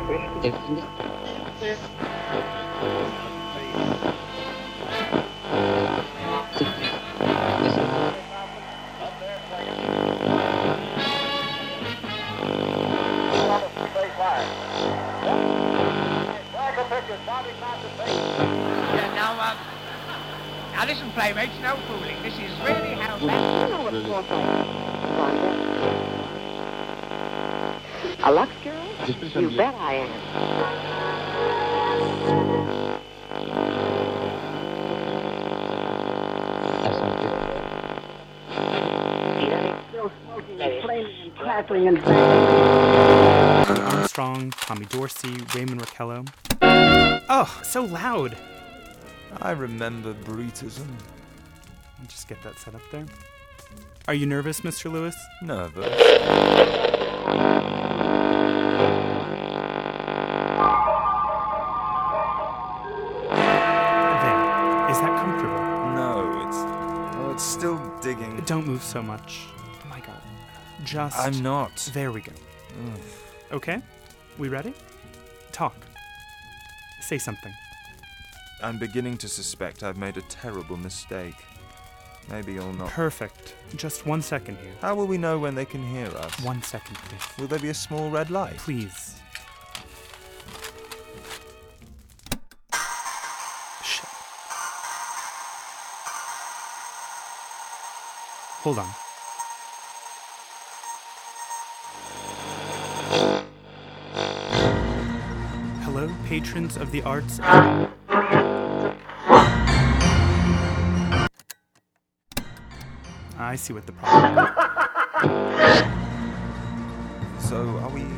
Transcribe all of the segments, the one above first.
Now listen, playmates, no fooling. This is really how bad... You know what's more Wanda. A Lux girl? You bet I am. Still smoking and flaming and crackling and banging. Armstrong, Tommy Dorsey, Raymond Raquello. Oh, so loud! I remember Brutism. I'll just get that set up there. Are you nervous, Mr. Lewis? Nervous. There. Is that comfortable? No, it's still digging. Don't move so much. Oh my god. Just... I'm not. There we go. Okay? We ready? Talk. Say something. I'm beginning to suspect I've made a terrible mistake. Maybe you'll not. Perfect. Just 1 second here. How will we know when they can hear us? 1 second, please. Will there be a small red light? Please. Shit. Hold on. Hello, patrons of the arts. I see what the problem is. So, are we...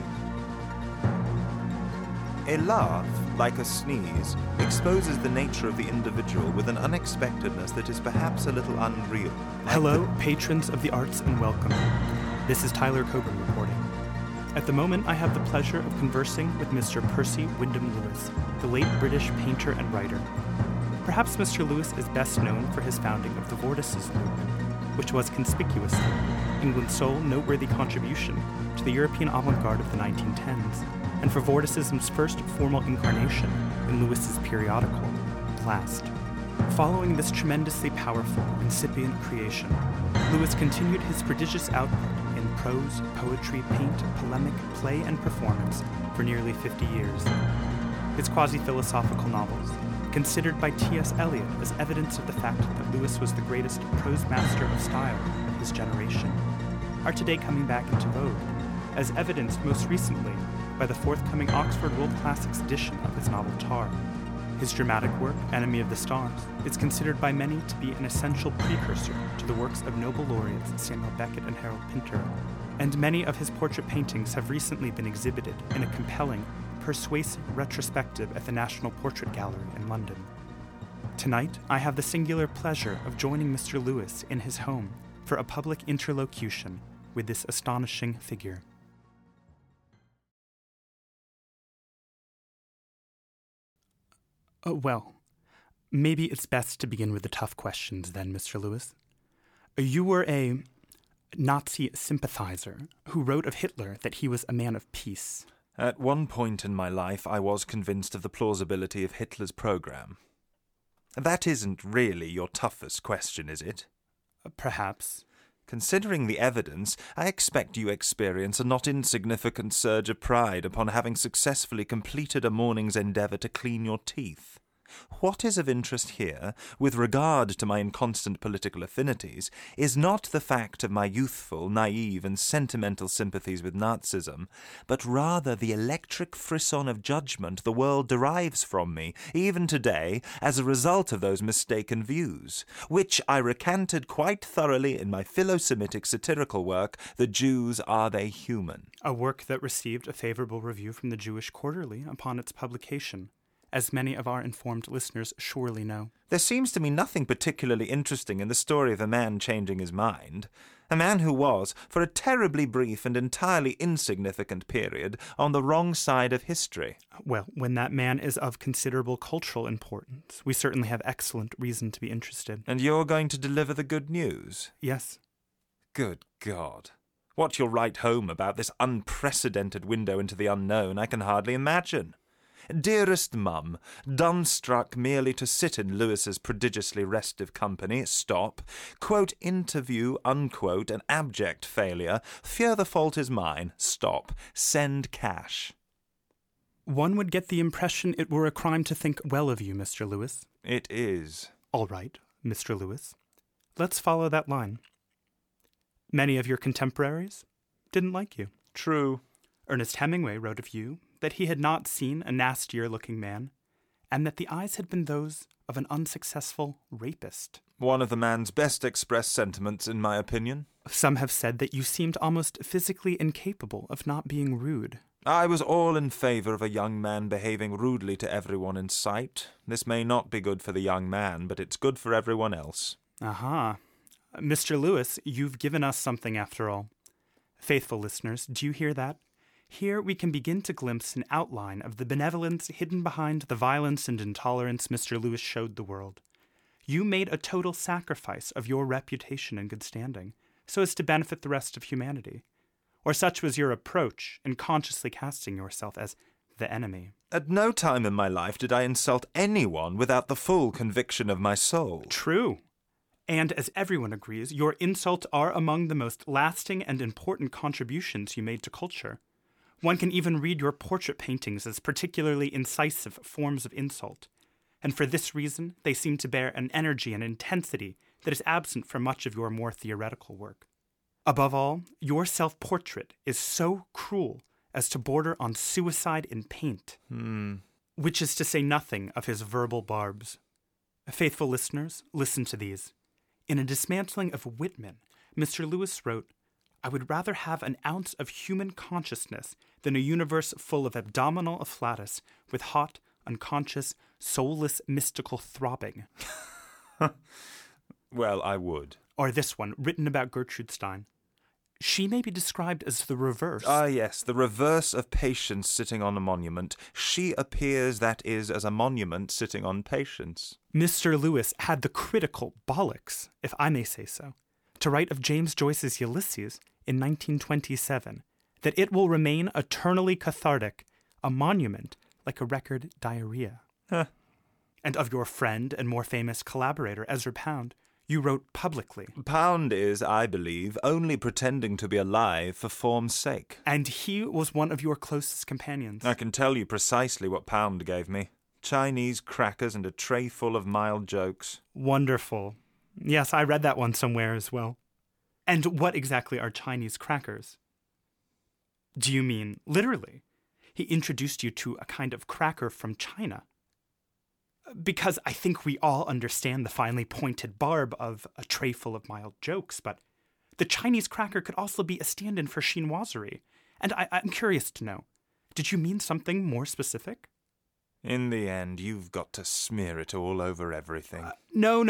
A laugh, like a sneeze, exposes the nature of the individual with an unexpectedness that is perhaps a little unreal. Hello, patrons of the arts, and welcome. This is Tyler Coburn reporting. At the moment, I have the pleasure of conversing with Mr. Percy Wyndham Lewis, the late British painter and writer. Perhaps Mr. Lewis is best known for his founding of the Vortices movement, which was conspicuously England's sole noteworthy contribution to the European avant-garde of the 1910s, and for Vorticism's first formal incarnation in Lewis's periodical, Blast. Following this tremendously powerful, incipient creation, Lewis continued his prodigious output in prose, poetry, paint, polemic, play, and performance for nearly 50 years. His quasi-philosophical novels, considered by T.S. Eliot as evidence of the fact that Lewis was the greatest prose master of style of his generation, are today coming back into vogue, as evidenced most recently by the forthcoming Oxford World Classics edition of his novel Tar. His dramatic work, Enemy of the Stars, is considered by many to be an essential precursor to the works of Nobel laureates Samuel Beckett and Harold Pinter, and many of his portrait paintings have recently been exhibited in a compelling, persuasive retrospective at the National Portrait Gallery in London. Tonight, I have the singular pleasure of joining Mr. Lewis in his home for a public interlocution with this astonishing figure. Well, maybe it's best to begin with the tough questions then, Mr. Lewis. You were a Nazi sympathizer who wrote of Hitler that he was a man of peace. At one point in my life, I was convinced of the plausibility of Hitler's program. That isn't really your toughest question, is it? Perhaps. Considering the evidence, I expect you experience a not insignificant surge of pride upon having successfully completed a morning's endeavour to clean your teeth. What is of interest here, with regard to my inconstant political affinities, is not the fact of my youthful, naive, and sentimental sympathies with Nazism, but rather the electric frisson of judgment the world derives from me, even today, as a result of those mistaken views, which I recanted quite thoroughly in my philo-Semitic satirical work, The Jews, Are They Human? A work that received a favourable review from the Jewish Quarterly upon its publication, as many of our informed listeners surely know. There seems to me nothing particularly interesting in the story of a man changing his mind. A man who was, for a terribly brief and entirely insignificant period, on the wrong side of history. Well, when that man is of considerable cultural importance, we certainly have excellent reason to be interested. And you're going to deliver the good news? Yes. Good God. What you'll write home about this unprecedented window into the unknown, I can hardly imagine. Dearest Mum, dumbstruck merely to sit in Lewis's prodigiously restive company, stop. Quote, interview, unquote, an abject failure. Fear the fault is mine, stop. Send cash. One would get the impression it were a crime to think well of you, Mr. Lewis. It is. All right, Mr. Lewis. Let's follow that line. Many of your contemporaries didn't like you. True. Ernest Hemingway wrote of you that he had not seen a nastier-looking man, and that the eyes had been those of an unsuccessful rapist. One of the man's best expressed sentiments, in my opinion. Some have said that you seemed almost physically incapable of not being rude. I was all in favour of a young man behaving rudely to everyone in sight. This may not be good for the young man, but it's good for everyone else. Aha. Mr. Lewis, you've given us something after all. Faithful listeners, do you hear that? Here we can begin to glimpse an outline of the benevolence hidden behind the violence and intolerance Mr. Lewis showed the world. You made a total sacrifice of your reputation and good standing, so as to benefit the rest of humanity. Or such was your approach in consciously casting yourself as the enemy. At no time in my life did I insult anyone without the full conviction of my soul. True. And as everyone agrees, your insults are among the most lasting and important contributions you made to culture. One can even read your portrait paintings as particularly incisive forms of insult, and for this reason they seem to bear an energy and intensity that is absent from much of your more theoretical work. Above all, your self-portrait is so cruel as to border on suicide in paint, which is to say nothing of his verbal barbs. Faithful listeners, listen to these. In a dismantling of Whitman, Mr. Lewis wrote, I would rather have an ounce of human consciousness than a universe full of abdominal afflatus with hot, unconscious, soulless, mystical throbbing. Well, I would. Or this one, written about Gertrude Stein. She may be described as the reverse. Ah, yes, the reverse of Patience sitting on a monument. She appears, that is, as a monument sitting on Patience. Mr. Lewis had the critical bollocks, if I may say so, to write of James Joyce's Ulysses in 1927, that it will remain eternally cathartic, a monument like a record diarrhea. Huh. And of your friend and more famous collaborator, Ezra Pound, you wrote publicly. Pound is, I believe, only pretending to be alive for form's sake. And he was one of your closest companions. I can tell you precisely what Pound gave me. Chinese crackers and a tray full of mild jokes. Wonderful. Yes, I read that one somewhere as well. And what exactly are Chinese crackers? Do you mean literally? He introduced you to a kind of cracker from China. Because I think we all understand the finely pointed barb of a tray full of mild jokes, but the Chinese cracker could also be a stand-in for chinoiserie. And I'm curious to know, did you mean something more specific? In the end, you've got to smear it all over everything. No.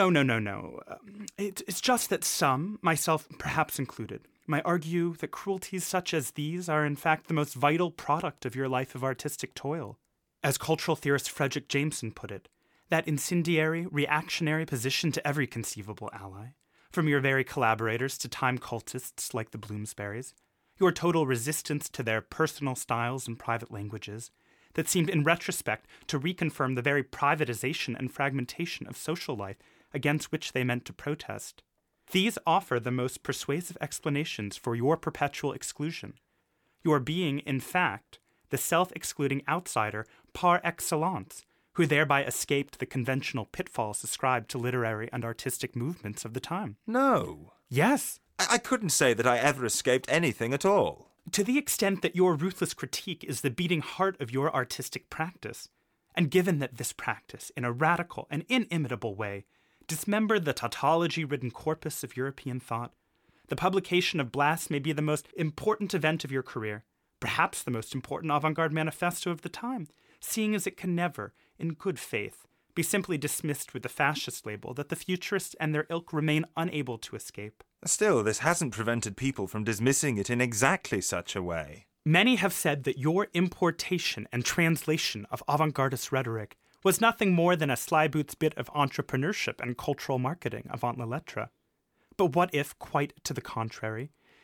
It's just that some, myself perhaps included, might argue that cruelties such as these are in fact the most vital product of your life of artistic toil. As cultural theorist Frederick Jameson put it, that incendiary, reactionary position to every conceivable ally, from your very collaborators to time cultists like the Bloomsburys, your total resistance to their personal styles and private languages, that seemed in retrospect to reconfirm the very privatization and fragmentation of social life against which they meant to protest. These offer the most persuasive explanations for your perpetual exclusion, your being, in fact, the self-excluding outsider par excellence, who thereby escaped the conventional pitfalls ascribed to literary and artistic movements of the time. No. Yes. I couldn't say that I ever escaped anything at all. To the extent that your ruthless critique is the beating heart of your artistic practice, and given that this practice, in a radical and inimitable way, dismembered the tautology-ridden corpus of European thought, the publication of Blas may be the most important event of your career, perhaps the most important avant-garde manifesto of the time, seeing as it can never, in good faith, be simply dismissed with the fascist label that the futurists and their ilk remain unable to escape. Still, this hasn't prevented people from dismissing it in exactly such a way. Many have said that your importation and translation of avant-gardist rhetoric was nothing more than a slyboots bit of entrepreneurship and cultural marketing avant la lettre. But what if, quite to the contrary,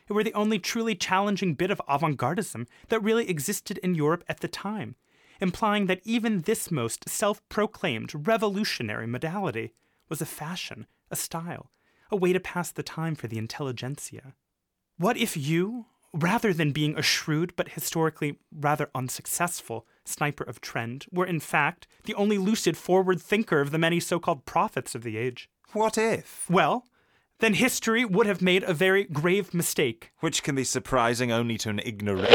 It were the only truly challenging bit of avant-gardism that really existed in Europe at the time, implying that even this most self-proclaimed revolutionary modality was a fashion, a style, a way to pass the time for the intelligentsia. What if you, rather than being a shrewd but historically rather unsuccessful sniper of trend, were in fact the only lucid forward thinker of the many so-called prophets of the age? What if? Well, then history would have made a very grave mistake. Which can be surprising only to an ignorant...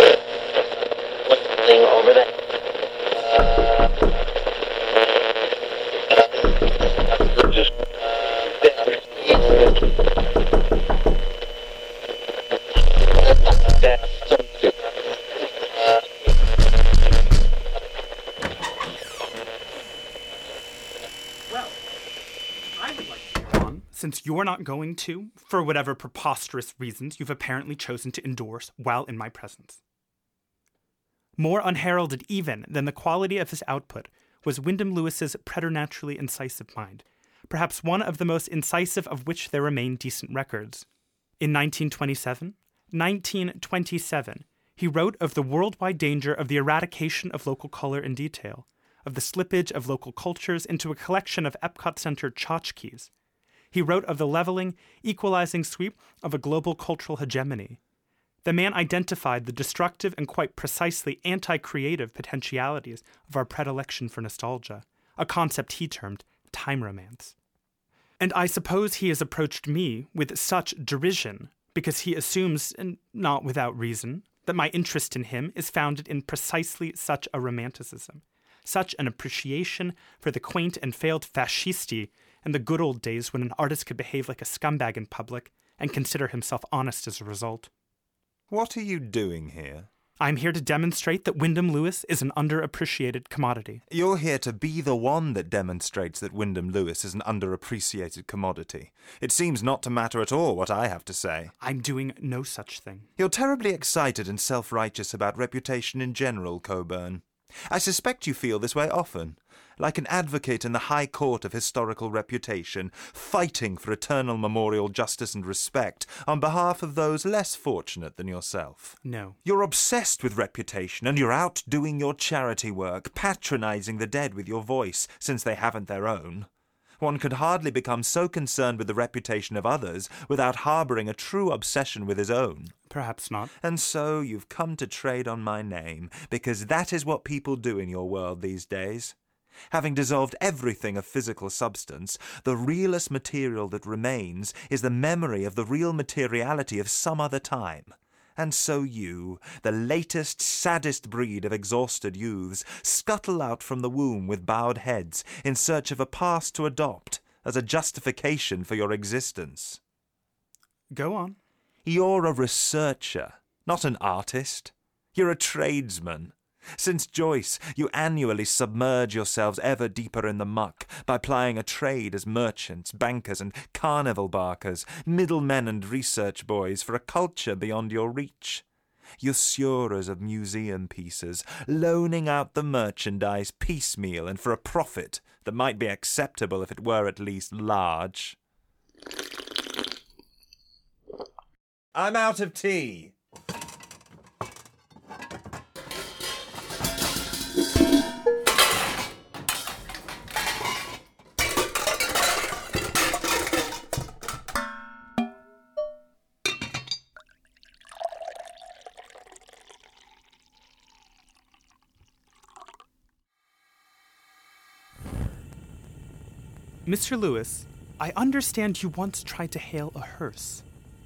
Over there. Well, I would like to go on, since you're not going to, for whatever preposterous reasons you've apparently chosen to endorse while in my presence. More unheralded even than the quality of his output was Wyndham Lewis's preternaturally incisive mind, perhaps one of the most incisive of which there remain decent records. In 1927, he wrote of the worldwide danger of the eradication of local color and detail, of the slippage of local cultures into a collection of Epcot-centered tchotchkes. He wrote of the leveling, equalizing sweep of a global cultural hegemony. The man identified the destructive and quite precisely anti-creative potentialities of our predilection for nostalgia, a concept he termed time romance. And I suppose he has approached me with such derision because he assumes, and not without reason, that my interest in him is founded in precisely such a romanticism, such an appreciation for the quaint and failed fascisti and the good old days when an artist could behave like a scumbag in public and consider himself honest as a result. What are you doing here? I'm here to demonstrate that Wyndham Lewis is an underappreciated commodity. You're here to be the one that demonstrates that Wyndham Lewis is an underappreciated commodity. It seems not to matter at all what I have to say. I'm doing no such thing. You're terribly excited and self-righteous about reputation in general, Coburn. I suspect you feel this way often, like an advocate in the high court of historical reputation, fighting for eternal memorial justice and respect on behalf of those less fortunate than yourself. No. You're obsessed with reputation, and you're out doing your charity work, patronizing the dead with your voice, since they haven't their own. One could hardly become so concerned with the reputation of others without harboring a true obsession with his own. Perhaps not. And so you've come to trade on my name, because that is what people do in your world these days. Having dissolved everything of physical substance, the realest material that remains is the memory of the real materiality of some other time. And so you, the latest, saddest breed of exhausted youths, scuttle out from the womb with bowed heads in search of a past to adopt as a justification for your existence. Go on. You're a researcher, not an artist. You're a tradesman. Since Joyce, you annually submerge yourselves ever deeper in the muck by plying a trade as merchants, bankers, and carnival barkers, middlemen and research boys for a culture beyond your reach. Usurers of museum pieces, loaning out the merchandise piecemeal and for a profit that might be acceptable if it were at least large. I'm out of tea. Mr. Lewis, I understand you once tried to hail a hearse.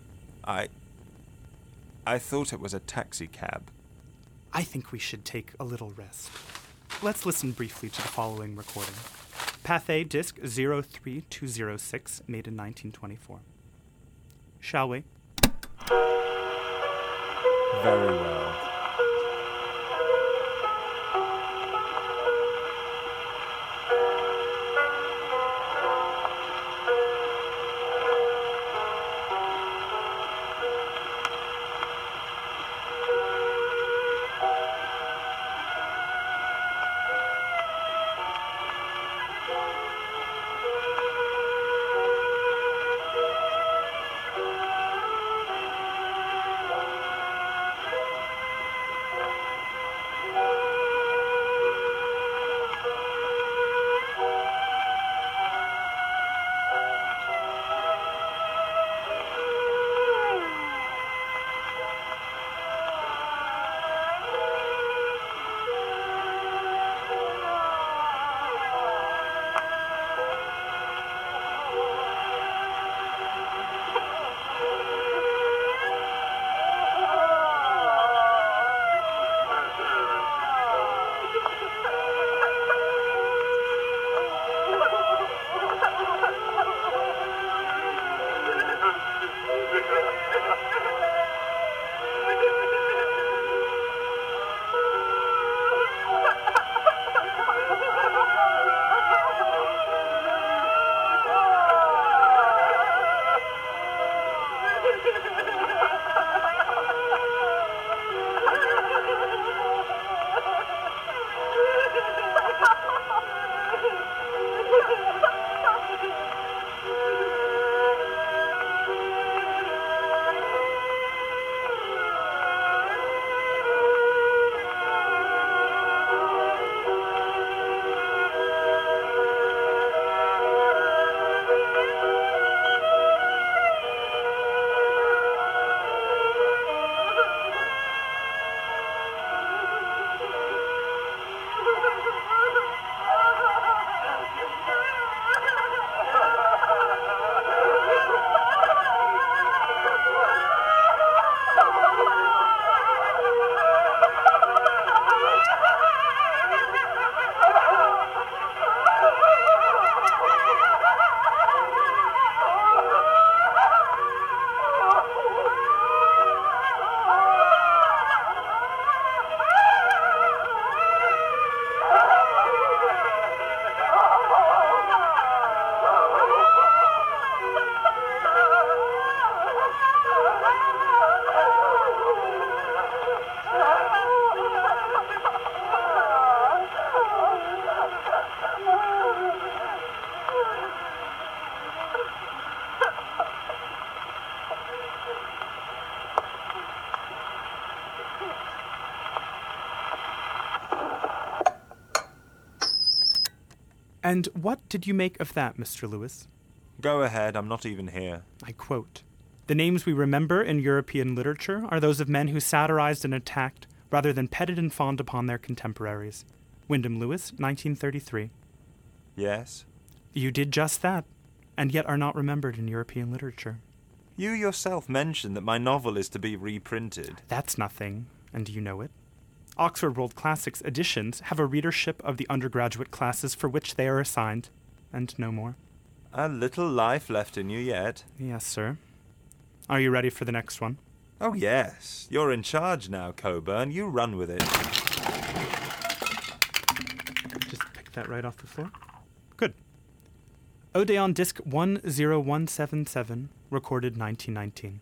I thought it was a taxi cab. I think we should take a little rest. Let's listen briefly to the following recording. Pathé Disc 03206, made in 1924. Shall we? Very well. And what did you make of that, Mr. Lewis? Go ahead, I'm not even here. I quote, "The names we remember in European literature are those of men who satirized and attacked, rather than petted and fawned upon their contemporaries." Wyndham Lewis, 1933. Yes? You did just that, and yet are not remembered in European literature. You yourself mentioned that my novel is to be reprinted. That's nothing, and you know it. Oxford World Classics editions have a readership of the undergraduate classes for which they are assigned, and no more. A little life left in you yet. Yes, sir. Are you ready for the next one? Oh, yes. You're in charge now, Coburn. You run with it. Just pick that right off the floor. Good. Odeon Disc 10177, recorded 1919.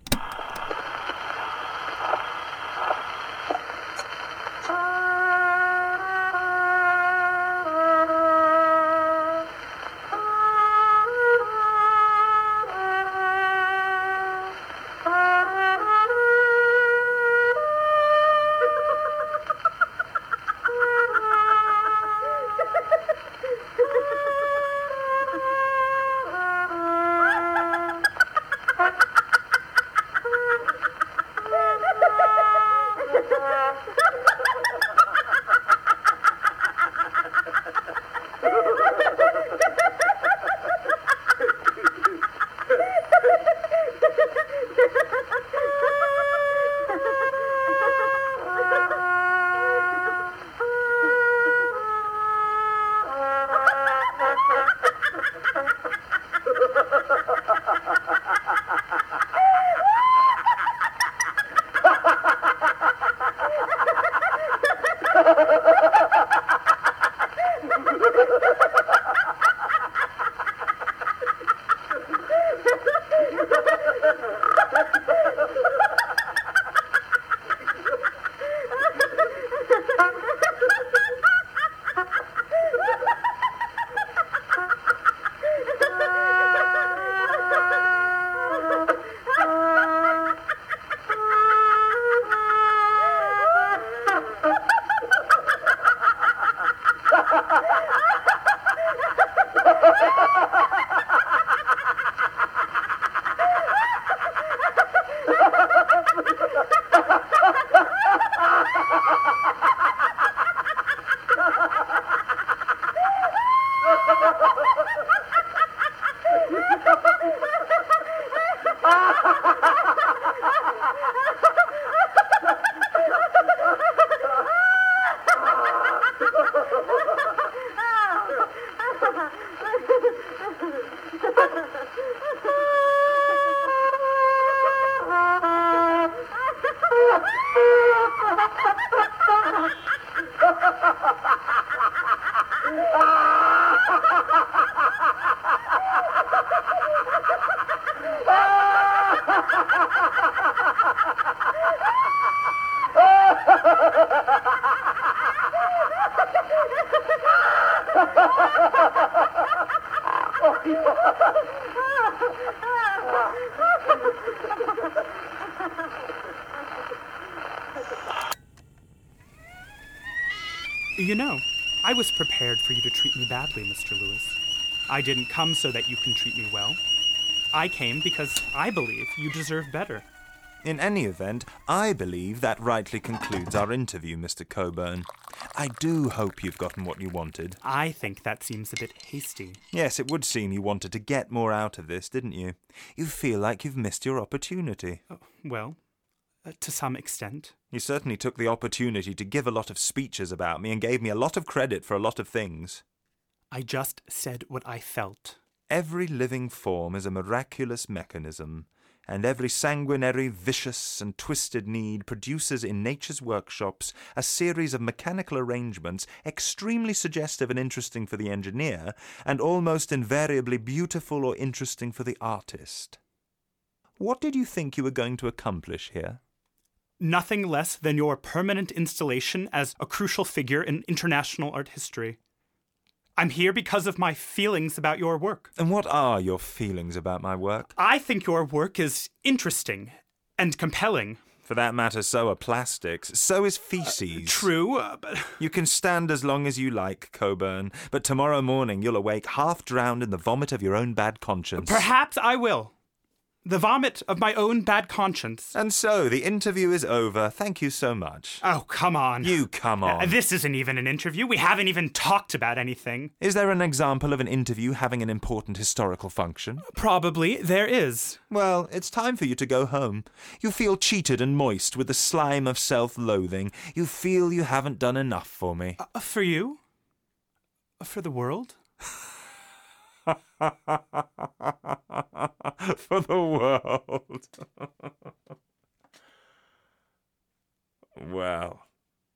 You know, I was prepared for you to treat me badly, Mr. Lewis. I didn't come so that you can treat me well. I came because I believe you deserve better. In any event, I believe that rightly concludes our interview, Mr. Coburn. I do hope you've gotten what you wanted. I think that seems a bit hasty. Yes, it would seem you wanted to get more out of this, didn't you? You feel like you've missed your opportunity. Well, to some extent. You certainly took the opportunity to give a lot of speeches about me and gave me a lot of credit for a lot of things. I just said what I felt. Every living form is a miraculous mechanism, and every sanguinary, vicious, and twisted need produces in nature's workshops a series of mechanical arrangements extremely suggestive and interesting for the engineer, and almost invariably beautiful or interesting for the artist. What did you think you were going to accomplish here? Nothing less than your permanent installation as a crucial figure in international art history. I'm here because of my feelings about your work. And what are your feelings about my work? I think your work is interesting and compelling. For that matter, so are plastics. So is feces. True, but... You can stand as long as you like, Coburn, but tomorrow morning you'll awake half drowned in the vomit of your own bad conscience. Perhaps I will. The vomit of my own bad conscience. And so, the interview is over. Thank you so much. Oh, come on. You come on. This isn't even an interview. We haven't even talked about anything. Is there an example of an interview having an important historical function? Probably there is. Well, it's time for you to go home. You feel cheated and moist with the slime of self-loathing. You feel you haven't done enough for me. For you? For the world? For the world. Well,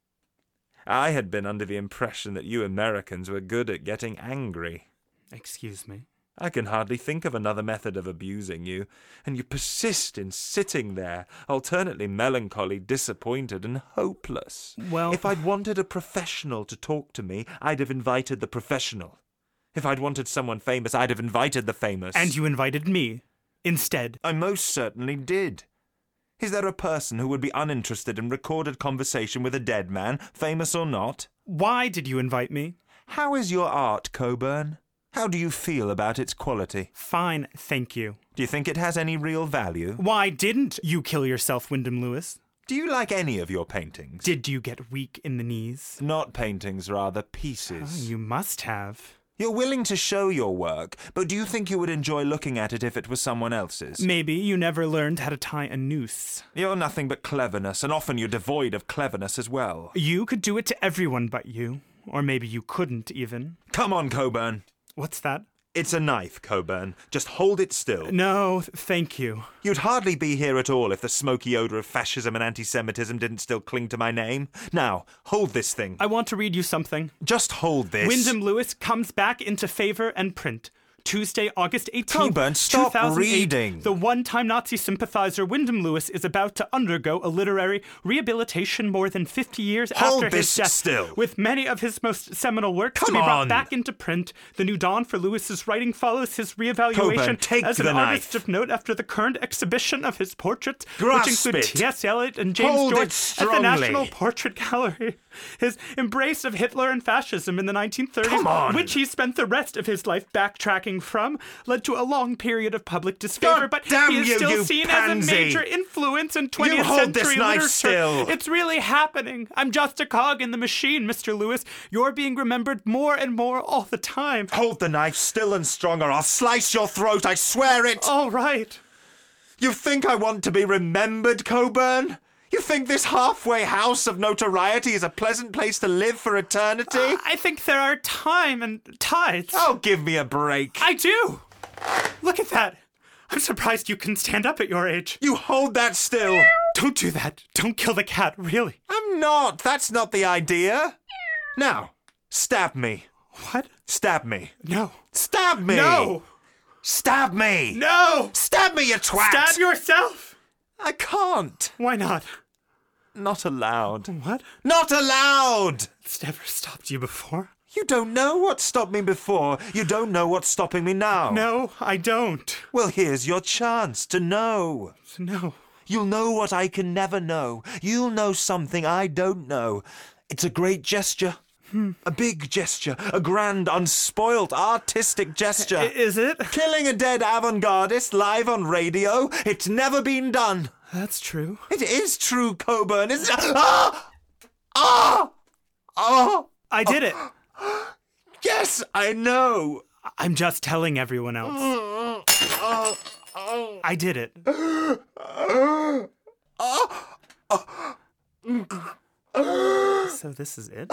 I had been under the impression that you Americans were good at getting angry. Excuse me. I can hardly think of another method of abusing you, and you persist in sitting there, alternately melancholy, disappointed, and hopeless. Well... If I'd wanted a professional to talk to me, I'd have invited the professional. If I'd wanted someone famous, I'd have invited the famous. And you invited me, instead. I most certainly did. Is there a person who would be uninterested in recorded conversation with a dead man, famous or not? Why did you invite me? How is your art, Coburn? How do you feel about its quality? Fine, thank you. Do you think it has any real value? Why didn't you kill yourself, Wyndham Lewis? Do you like any of your paintings? Did you get weak in the knees? Not paintings, rather pieces. You must have. You're willing to show your work, but do you think you would enjoy looking at it if it was someone else's? Maybe you never learned how to tie a noose. You're nothing but cleverness, and often you're devoid of cleverness as well. You could do it to everyone but you. Or maybe you couldn't, even. Come on, Coburn. What's that? It's a knife, Coburn. Just hold it still. No, thank you. You'd hardly be here at all if the smoky odour of fascism and anti-Semitism didn't still cling to my name. Now, hold this thing. I want to read you something. Just hold this. Wyndham Lewis comes back into favour and print. Tuesday, August 18th, Coburn, stop 2008, reading. The one-time Nazi sympathizer Wyndham Lewis is about to undergo a literary rehabilitation more than 50 years Hold after his this death. still. With many of his most seminal works Come to be brought on. back into print, the new dawn for Lewis's writing follows his reevaluation Coburn, take as an the artist knife. of note after the current exhibition of his portraits, Grasp which include it. T.S. Eliot and James Hold Joyce it at the strongly. National Portrait Gallery. His embrace of Hitler and fascism in the 1930s, Come on. which he spent the rest of his life backtracking from, led to a long period of public disfavor, God but damn he is you, still you seen pansy. as a major influence in 20th You hold century this knife literature. still. It's really happening. I'm just a cog in the machine, Mr. Lewis. You're being remembered more and more all the time. Hold the knife still and strong, or I'll slice your throat, I swear it! All right. You think I want to be remembered, Coburn? You think this halfway house of notoriety is a pleasant place to live for eternity? I think there are time and tides. Oh, give me a break. I do. Look at that. I'm surprised you can stand up at your age. You hold that still. Don't do that. Don't kill the cat, really. I'm not. That's not the idea. Now, stab me. What? Stab me. No. Stab me. No. Stab me. No. Stab me, you twat. Stab yourself. I can't. Why not? Not allowed. What? Not allowed. It's never stopped you before. You don't know what stopped me before. You don't know what's stopping me now. No, I don't. Well, here's your chance to know. No. You'll know what I can never know. You'll know something I don't know. It's a great gesture. A big gesture, a grand, unspoilt, artistic gesture. Is it? Killing a dead avant-gardist live on radio? It's never been done. That's true. It is true, Coburn. It's... Ah! Ah! Ah! I did it. Yes, I know. I'm just telling everyone else. I did it. So this is it?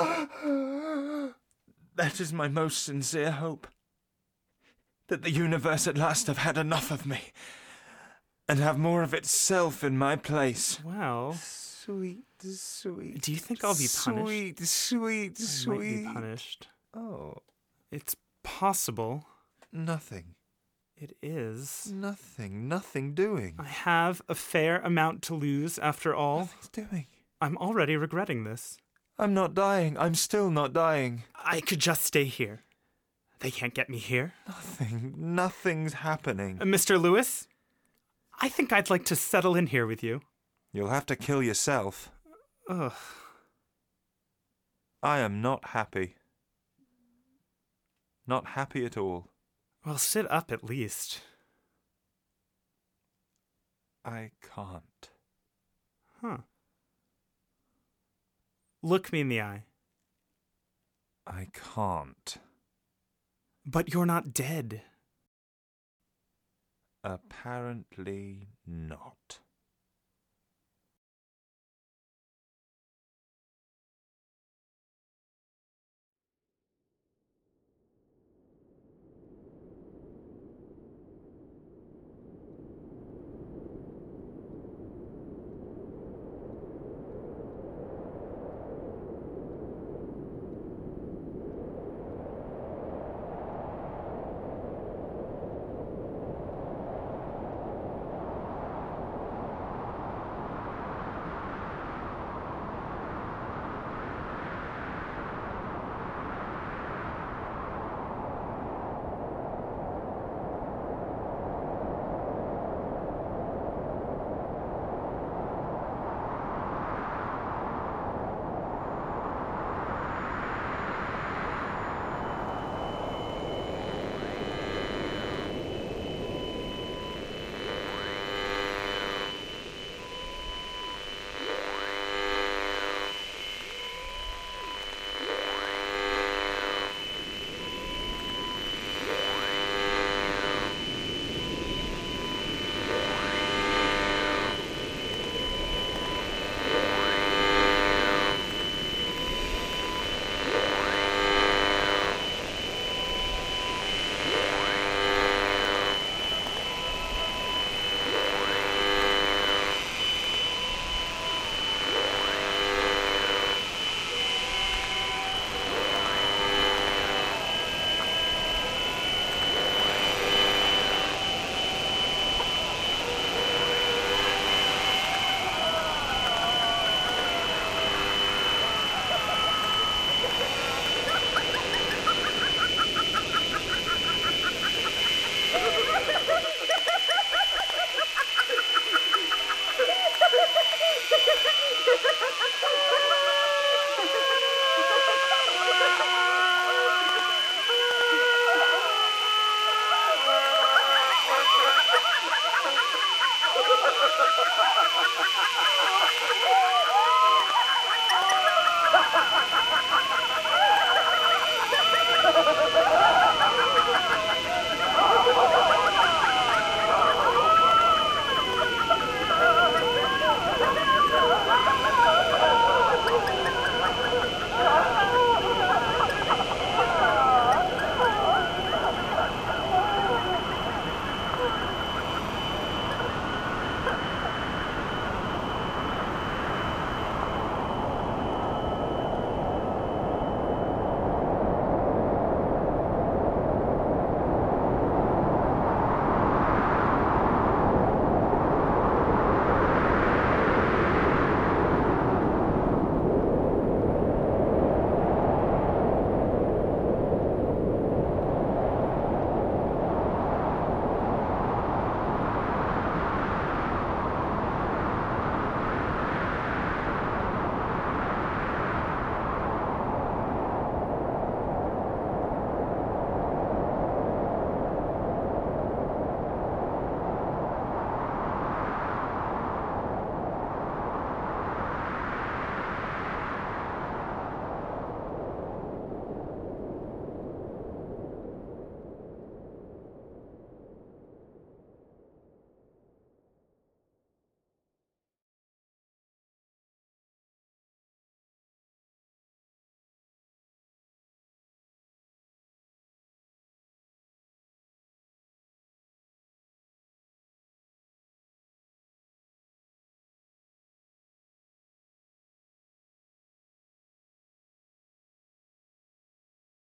That is my most sincere hope. That the universe at last have had enough of me. And have more of itself in my place. Well, Sweet. do you think I'll be punished? Sweet. I might be punished. Oh, It's possible. nothing. It is. Nothing doing. I have a fair amount to lose after all. Nothing's doing. I'm already regretting this. I'm not dying. I'm still not dying. I could just stay here. They can't get me here. Nothing's happening. Mr. Lewis, I think I'd like to settle in here with you. You'll have to kill yourself. Ugh. I am not happy. Not happy at all. Well, sit up at least. I can't. Huh. Look me in the eye. I can't. But you're not dead. Apparently not.